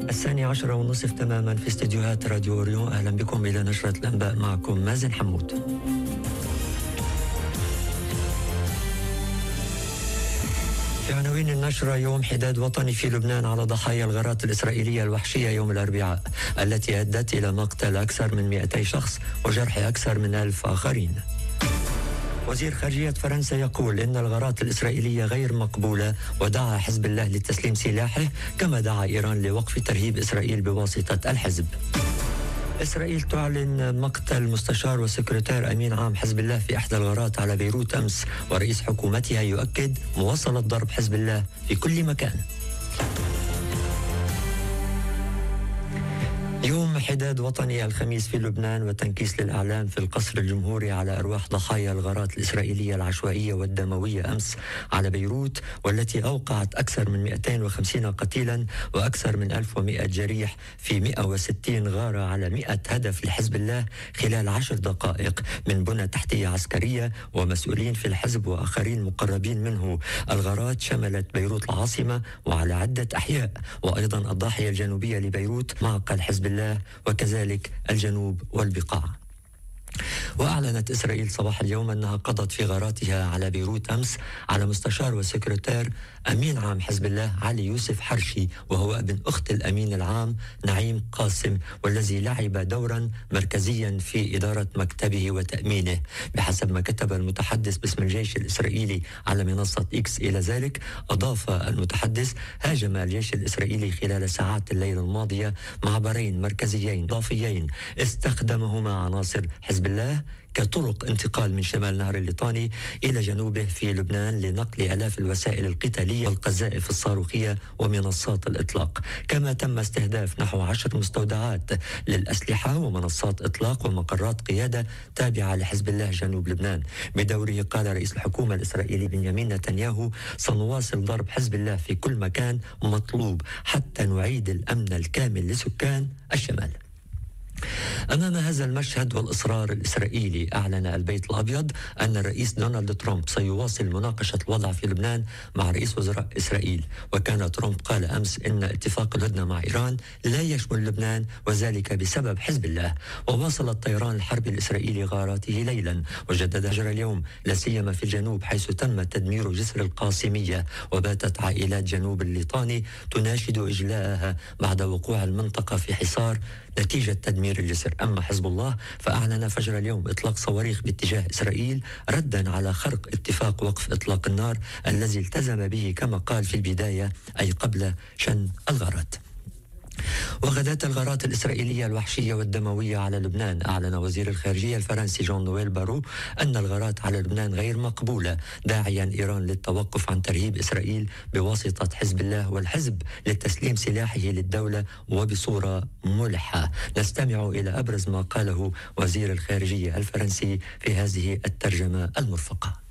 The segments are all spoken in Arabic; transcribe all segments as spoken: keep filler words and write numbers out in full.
الثاني عشر ونصف تماما في استديوهات راديو أوريون. أهلا بكم إلى نشرة الأنباء، معكم مازن حمود. في عناوين النشرة: يوم حداد وطني في لبنان على ضحايا الغارات الإسرائيلية الوحشية يوم الأربعاء التي أدت إلى مقتل أكثر من مئتي شخص وجرح أكثر من ألف آخرين. وزير خارجية فرنسا يقول إن الغارات الإسرائيلية غير مقبولة، ودعا حزب الله لتسليم سلاحه، كما دعا إيران لوقف ترهيب إسرائيل بواسطة الحزب. إسرائيل تعلن مقتل مستشار وسكرتير أمين عام حزب الله في إحدى الغارات على بيروت أمس، ورئيس حكومتها يؤكد مواصلة ضرب حزب الله في كل مكان. يوم حداد وطني الخميس في لبنان وتنكيس للإعلام في القصر الجمهوري على أرواح ضحايا الغارات الإسرائيلية العشوائية والدموية أمس على بيروت، والتي أوقعت أكثر من مئتين وخمسين قتيلا وأكثر من ألف ومئة جريح في مئة وستين غارة على مئة هدف لحزب الله خلال عشر دقائق من بنى تحتية عسكرية ومسؤولين في الحزب وآخرين مقربين منه. الغارات شملت بيروت العاصمة وعلى عدة أحياء، وأيضا الضاحية الجنوبية لبيروت معقل حزب الله، وكذلك الجنوب والبقاع. وأعلنت إسرائيل صباح اليوم أنها قضت في غاراتها على بيروت أمس على مستشار وسكرتير أمين عام حزب الله علي يوسف حرشي، وهو ابن أخت الأمين العام نعيم قاسم، والذي لعب دورا مركزيا في إدارة مكتبه وتأمينه بحسب ما كتب المتحدث باسم الجيش الإسرائيلي على منصة إكس. إلى ذلك أضاف المتحدث: هاجم الجيش الإسرائيلي خلال ساعات الليل الماضية معبرين مركزيين إضافيين استخدمهما عناصر حزب الله كطرق انتقال من شمال نهر الليطاني إلى جنوبه في لبنان لنقل آلاف الوسائل القتالية والقذائف الصاروخية ومنصات الإطلاق. كما تم استهداف نحو عشر مستودعات للأسلحة ومنصات إطلاق ومقرات قيادة تابعة لحزب الله جنوب لبنان. بدوره قال رئيس الحكومة الإسرائيلي بنيامين نتنياهو: سنواصل ضرب حزب الله في كل مكان مطلوب حتى نعيد الأمن الكامل لسكان الشمال. أمام هذا المشهد والإصرار الإسرائيلي، أعلن البيت الأبيض أن الرئيس دونالد ترامب سيواصل مناقشة الوضع في لبنان مع رئيس وزراء إسرائيل. وكان ترامب قال أمس إن اتفاق الهدنة مع إيران لا يشمل لبنان، وذلك بسبب حزب الله. وواصل الطيران الحربي الإسرائيلي غاراته ليلا، وجدد هجر اليوم لا سيما في الجنوب حيث تم تدمير جسر القاسمية، وباتت عائلات جنوب الليطاني تناشد إجلاءها بعد وقوع المنطقة في حصار نتيجة تدمير الجسر. أما حزب الله فأعلن فجر اليوم إطلاق صواريخ باتجاه إسرائيل ردا على خرق اتفاق وقف إطلاق النار الذي التزم به كما قال في البداية، أي قبل شن الغارات. وغدات الغارات الإسرائيلية الوحشية والدموية على لبنان. أعلن وزير الخارجية الفرنسي جون نويل بارو أن الغارات على لبنان غير مقبولة، داعيا إيران للتوقف عن ترهيب إسرائيل بواسطة حزب الله والحزب لتسليم سلاحه للدولة وبصورة ملحة. نستمع إلى أبرز ما قاله وزير الخارجية الفرنسي في هذه الترجمة المرفقة.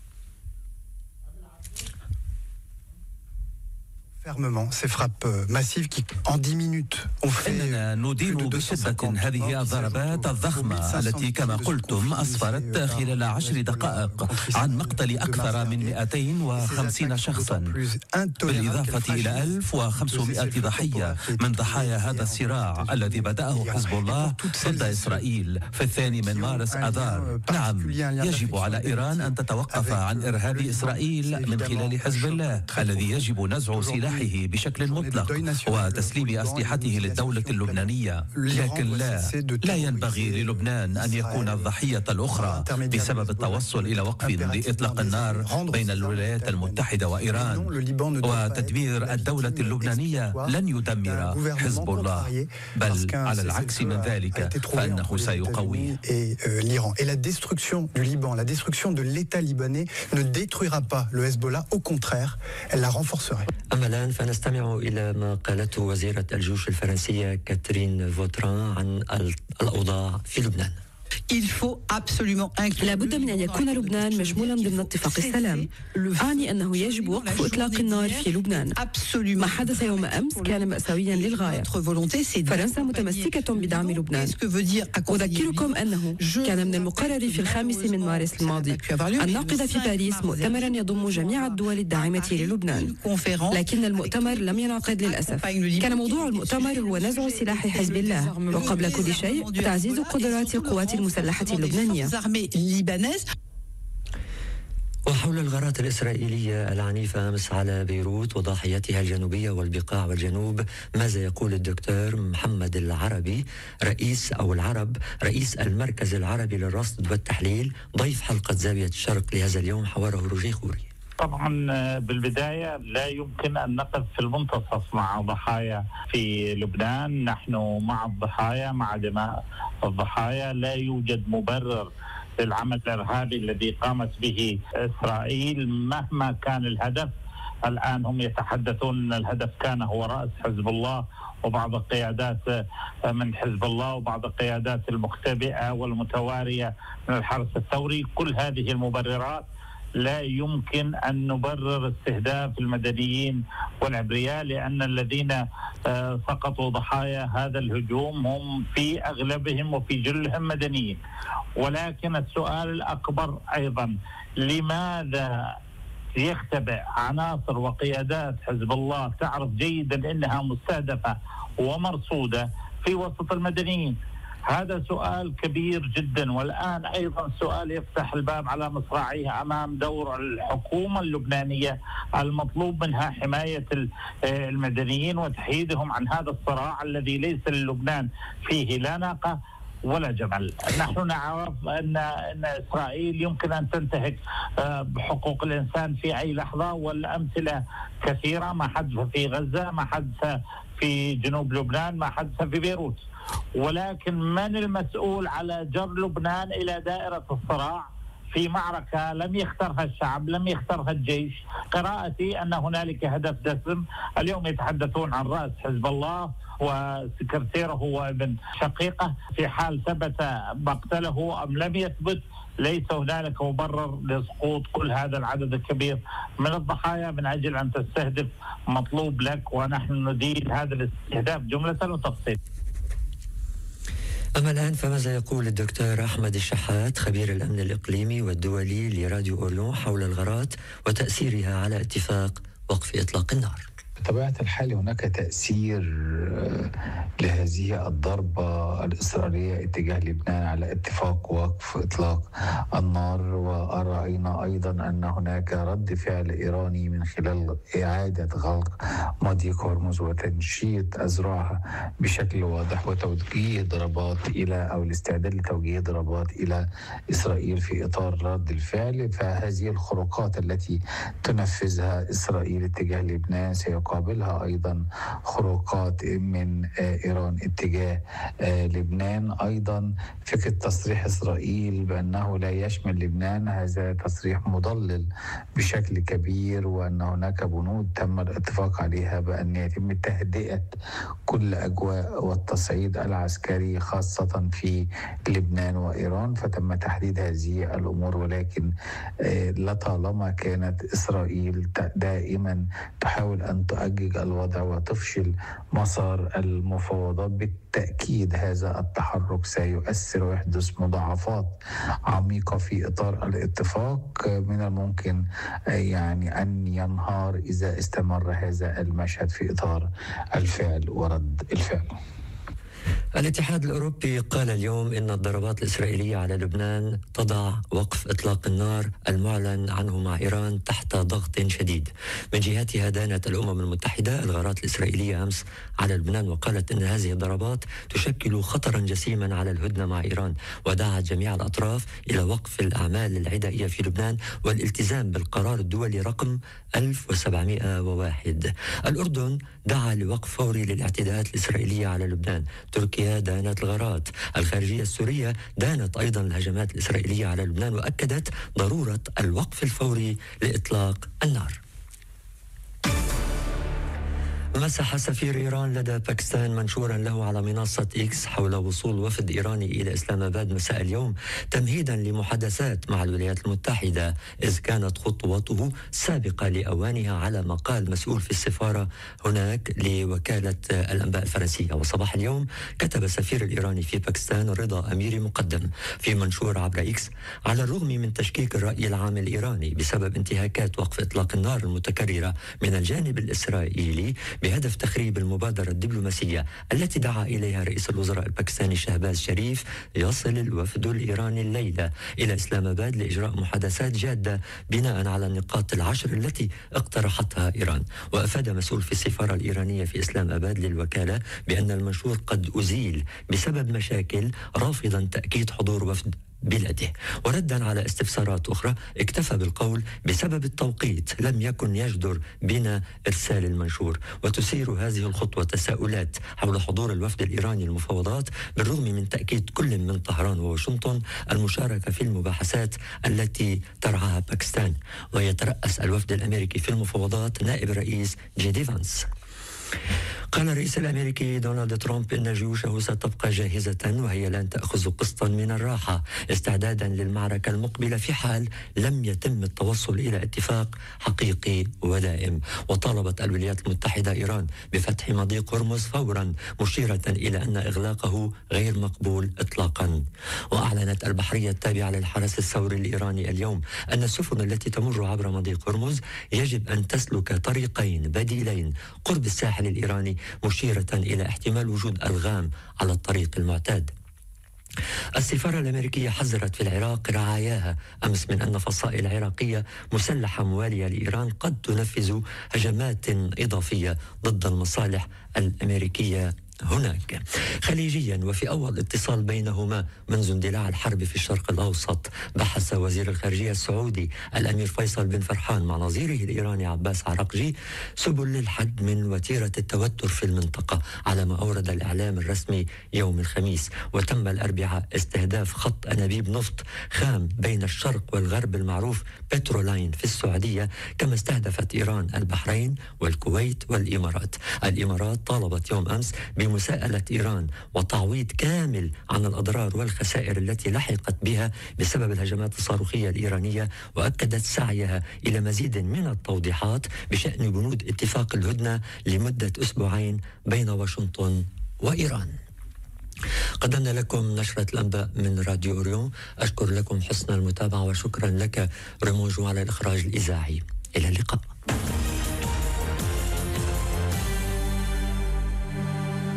fermement ces frappes massives qui en dix minutes ont fait إننا ندين بشدة هذه الضربات الضخمة التي كما قلتم أسفرت خلال عشر دقائق عن مقتل أكثر من مئتين وخمسين شخصا، بالإضافة إلى ألف وخمسمئة ضحية من ضحايا هذا الصراع الذي بدأه حزب الله ضد إسرائيل في الثاني من مارس آذار. نعم، يجب على إيران أن تتوقف عن إرهاب إسرائيل من خلال حزب الله الذي يجب نزع سلاحه بشكل مطلق وتسليم أسلحته للدولة اللبنانية. لكن لا لا ينبغي للبنان أن يكون الضحية الأخرى بسبب التوصل إلى وقف لإطلاق النار بين الولايات المتحدة وإيران. وتدمير الدولة اللبنانية لن يدمر حزب الله، بل على العكس من ذلك فإنه سيقويه. Et la destruction du Liban, la destruction de l'État libanais ne détruira pas le Hezbollah, au contraire, elle la renforcerait. أما الآن فنستمع إلى ما قالته وزيرة الجيوش الفرنسية كاترين فوتران عن الأوضاع في لبنان. لا بد من أن يكون لبنان مشمولا ضمن اتفاق السلام. أعني أنه يجب وقف إطلاق النار في لبنان. ما حدث يوم أمس كان مأساويا للغاية. فرنسا متمسكة بدعم لبنان. أذكركم أنه كان من المقرر في الخامس من مارس الماضي أن نعقد في باريس مؤتمرا يضم جميع الدول الداعمة للبنان، لكن المؤتمر لم ينعقد للأسف. كان موضوع المؤتمر هو نزع سلاح حزب الله، وقبل كل شيء تعزيز قدرات القوات المسلحة اللبنانية. وحول الغارات الإسرائيلية العنيفة أمس على بيروت وضاحيتها الجنوبية والبقاع والجنوب، ماذا يقول الدكتور محمد العربي رئيس أو العرب رئيس المركز العربي للرصد والتحليل ضيف حلقة زاوية الشرق لهذا اليوم؟ حواره روجيه خوري. طبعا بالبداية لا يمكن أن نقف في المنتصف مع ضحايا في لبنان. نحن مع الضحايا، مع دماء الضحايا. لا يوجد مبرر للعمل الإرهابي الذي قامت به إسرائيل مهما كان الهدف. الآن هم يتحدثون أن الهدف كان هو رأس حزب الله وبعض القيادات من حزب الله وبعض القيادات المختبئة والمتوارية من الحرس الثوري. كل هذه المبررات لا يمكن أن نبرر استهداف المدنيين والأبرياء، لأن الذين سقطوا ضحايا هذا الهجوم هم في أغلبهم وفي جلهم مدنيين. ولكن السؤال الأكبر أيضا، لماذا يختبئ عناصر وقيادات حزب الله تعرف جيدا أنها مستهدفة ومرصودة في وسط المدنيين؟ هذا سؤال كبير جدا. والآن أيضا سؤال يفتح الباب على مصراعيه أمام دور الحكومة اللبنانية المطلوب منها حماية المدنيين وتحييدهم عن هذا الصراع الذي ليس للبنان فيه لا ناقة ولا جمل. نحن نعرف أن أن إسرائيل يمكن أن تنتهك بحقوق الإنسان في أي لحظة، والأمثلة كثيرة. ما حدث في غزة، ما حدث في جنوب لبنان، ما حدث في بيروت. ولكن من المسؤول على جر لبنان إلى دائرة الصراع في معركة لم يختارها الشعب، لم يختارها الجيش؟ قراءتي أن هنالك هدف دسم. اليوم يتحدثون عن رأس حزب الله وسكرتيره وابن شقيقه. في حال ثبت مقتله أم لم يثبت، ليس هنالك مبرر لسقوط كل هذا العدد الكبير من الضحايا من أجل أن تستهدف مطلوب لك، ونحن ندين هذا الاستهداف جملة وتفصيل. أما الآن فماذا يقول الدكتور أحمد الشحات خبير الأمن الإقليمي والدولي لراديو أورلون حول الغارات وتأثيرها على اتفاق وقف إطلاق النار؟ بطبيعة الحال هناك تأثير لهذه الضربة الإسرائيلية اتجاه لبنان على اتفاق وقف إطلاق النار، ورأينا أيضا أن هناك رد فعل إيراني من خلال إعادة غلق مضيق هرمز وتنشيط أذرعها بشكل واضح وتوجيه ضربات إلى أو الاستعداد لتوجيه ضربات إلى إسرائيل في إطار رد الفعل. فهذه الخروقات التي تنفذها إسرائيل اتجاه لبنان سيقابلها أيضا خروقات من إيران اتجاه لبنان. أيضا فكرة تصريح إسرائيل بأنه لا يشمل لبنان، هذا تصريح مضلل بشكل كبير، وأن هناك بنود تم الاتفاق عليها بأن يتم تهدئة كل أجواء والتصعيد العسكري خاصة في لبنان وإيران، فتم تحديد هذه الأمور. ولكن لطالما كانت إسرائيل دائما تحاول أن تؤجج الوضع وتفشل مسار المفاوضات، بالتأكيد هذا التحرك سيؤثر ويحدث مضاعفات عميقة في إطار الاتفاق. من الممكن يعني أن ينهار إذا استمر هذا المشهد في إطار الفعل ورد الفعل. الاتحاد الأوروبي قال اليوم إن الضربات الإسرائيلية على لبنان تضع وقف إطلاق النار المعلن عنه مع إيران تحت ضغط شديد. من جهتها دانت الأمم المتحدة الغارات الإسرائيلية أمس على لبنان، وقالت إن هذه الضربات تشكل خطرا جسيما على الهدنة مع إيران، ودعت جميع الأطراف إلى وقف الأعمال العدائية في لبنان والالتزام بالقرار الدولي رقم ألف وسبعمائة وواحد. الأردن دعا لوقف فوري للاعتداءات الإسرائيلية على لبنان. تركيا دانت الغارات. الخارجية السورية دانت أيضا الهجمات الإسرائيلية على لبنان وأكدت ضرورة الوقف الفوري لإطلاق النار. مسح سفير إيران لدى باكستان منشورا له على منصة إكس حول وصول وفد إيراني إلى إسلام آباد مساء اليوم تمهيدا لمحادثات مع الولايات المتحدة، إذ كانت خطوته سابقة لأوانها على ما قال مسؤول في السفارة هناك لوكالة الأنباء الفرنسية. وصباح اليوم كتب السفير الإيراني في باكستان رضا أميري مقدم في منشور عبر إكس: على الرغم من تشكيك الرأي العام الإيراني بسبب انتهاكات وقف إطلاق النار المتكررة من الجانب الإسرائيلي بهدف تخريب المبادرة الدبلوماسية التي دعا إليها رئيس الوزراء الباكستاني شهباز شريف، يصل الوفد الإيراني الليلة إلى إسلام آباد لإجراء محادثات جادة بناء على النقاط العشر التي اقترحتها إيران. وأفاد مسؤول في السفارة الإيرانية في إسلام آباد للوكالة بأن المنشور قد أزيل بسبب مشاكل، رافضا تأكيد حضور وفد بلاده. وردا على استفسارات أخرى اكتفى بالقول: بسبب التوقيت لم يكن يجدر بنا إرسال المنشور. وتثير هذه الخطوة تساؤلات حول حضور الوفد الإيراني المفاوضات، بالرغم من تأكيد كل من طهران وواشنطن المشاركة في المباحثات التي ترعاها باكستان. ويترأس الوفد الأمريكي في المفاوضات نائب الرئيس جي دي فانس. قال الرئيس الأمريكي دونالد ترامب إن جيوشه ستبقى جاهزة وهي لن تأخذ قسطا من الراحة استعدادا للمعركة المقبلة في حال لم يتم التوصل إلى اتفاق حقيقي ودائم. وطالبت الولايات المتحدة إيران بفتح مضيق هرمز فورا، مشيرة إلى أن إغلاقه غير مقبول إطلاقا. وأعلنت البحرية التابعة للحرس الثوري الإيراني اليوم أن السفن التي تمر عبر مضيق هرمز يجب أن تسلك طريقين بديلين قرب الساحل الإيراني، مشيرة إلى احتمال وجود ألغام على الطريق المعتاد. السفارة الأمريكية حذرت في العراق رعاياها أمس من أن فصائل عراقية مسلحة موالية لإيران قد تنفذ هجمات إضافية ضد المصالح الأمريكية هناك. خليجيا، وفي أول اتصال بينهما منذ اندلاع الحرب في الشرق الأوسط، بحث وزير الخارجية السعودي الأمير فيصل بن فرحان مع نظيره الإيراني عباس عراقجي سبل للحد من وتيرة التوتر في المنطقة، على ما أورد الإعلام الرسمي يوم الخميس. وتم الأربعاء استهداف خط أنابيب نفط خام بين الشرق والغرب المعروف بترولاين في السعودية، كما استهدفت إيران البحرين والكويت والإمارات. الإمارات طالبت يوم أمس بمساءلة إيران وتعويض كامل عن الأضرار والخسائر التي لحقت بها بسبب الهجمات الصاروخية الإيرانية، وأكدت سعيها إلى مزيد من التوضيحات بشأن بنود اتفاق الهدنة لمدة أسبوعين بين واشنطن وإيران. قدمنا لكم نشرة الأنباء من راديو أوريون. أشكر لكم حسن المتابعة، وشكرا لك ريمون جو على الإخراج الإذاعي. إلى اللقاء.